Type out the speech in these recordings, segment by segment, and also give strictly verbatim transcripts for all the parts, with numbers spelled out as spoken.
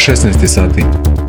šesnaest je sati.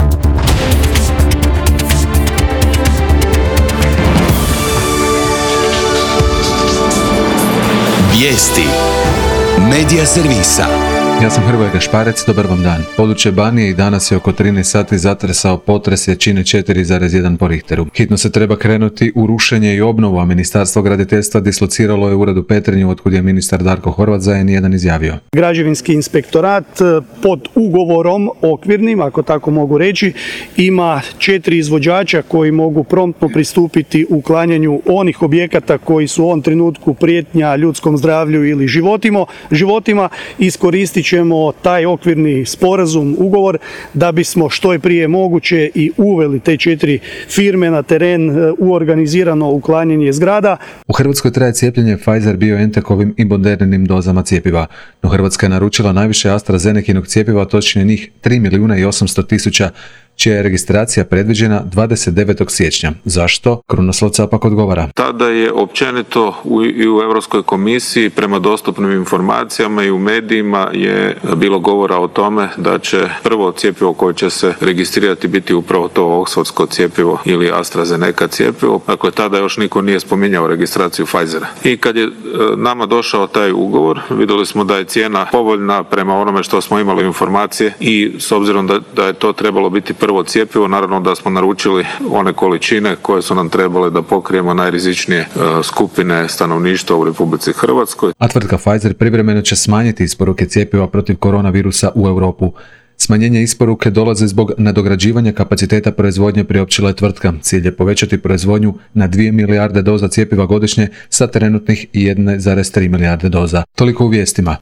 Vijesti Medija servisa. Ja sam Hrvoje Gašparec, dobar vam dan. Područje Banije i danas je oko trinaest sati zatresao potres jačine četiri zarez jedan po Richteru. Hitno se treba krenuti u rušenje i obnovu, a Ministarstvo graditeljstva dislociralo je ured u Petrinju, otkud je ministar Darko Horvat za en jedan izjavio. Građevinski inspektorat pod ugovorom okvirnim, ako tako mogu reći, ima četiri izvođača koji mogu promptno pristupiti uklanjanju onih objekata koji su u ovom trenutku prijetnja ljudskom zdravlju ili životima, životima iskoristit ćemo taj okvirni sporazum, ugovor, da bismo što je prije moguće i uveli te četiri firme na teren u organizirano uklanjanje zgrada. U Hrvatskoj traje cijepljenje Pfizer-BioNTechovim i Moderninim dozama cjepiva, no Hrvatska je naručila najviše AstraZenekinog cjepiva, točnije njih tri milijuna i osamsto tisuća, čija je registracija predviđena dvadeset devetog siječnja. Zašto? Krunoslav Capak odgovara. Tada je općenito u, i u Europskoj komisiji prema dostupnim informacijama i u medijima je bilo govora o tome da će prvo cjepivo koje će se registrirati biti upravo to oksfordsko cjepivo ili AstraZeneca cjepivo. Dakle, tada još niko nije spominjao registraciju Pfizera. I kad je nama došao taj ugovor, vidjeli smo da je cijena povoljna prema onome što smo imali informacije i s obzirom da, da je to trebalo biti prvo cjepivo, naravno da smo naručili one količine koje su nam trebale da pokrijemo najrizičnije skupine stanovništva u Republici Hrvatskoj. A tvrtka Pfizer privremeno će smanjiti isporuke cjepiva protiv koronavirusa u Europu. Smanjenje isporuke dolazi zbog nadograđivanja kapaciteta proizvodnje, priopćila je tvrtka. Cilj je povećati proizvodnju na dvije milijarde doza cjepiva godišnje sa trenutnih jedan zarez tri milijarde doza. Toliko u vijestima.